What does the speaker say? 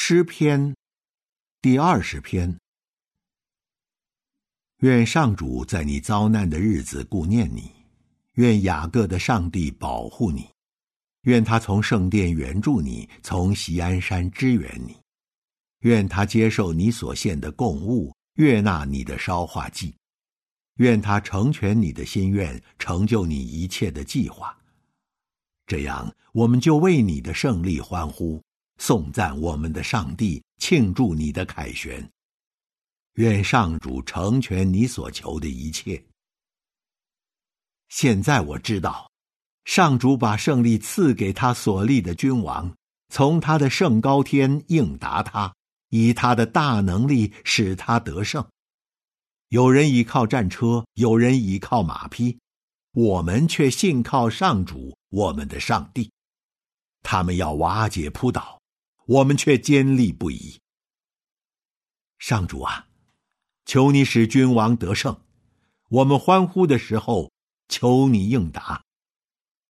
诗篇第20篇。愿上主在你遭难的日子顾念你，愿雅各的上帝保护你，愿他从圣殿援助你，从锡安山支援你，愿他接受你所献的供物，悦纳你的烧化祭，愿他成全你的心愿，成就你一切的计划。这样，我们就为你的胜利欢呼，颂赞我们的上帝，庆祝你的凯旋。愿上主成全你所求的一切。现在我知道，上主把胜利赐给他所立的君王，从他的圣高天应答他，以他的大能力使他得胜。有人倚靠战车，有人倚靠马匹，我们却信靠上主，我们的上帝。他们要瓦解扑倒，我们却坚立不移。上主啊，求你使君王得胜，我们欢呼的时候，求你应答。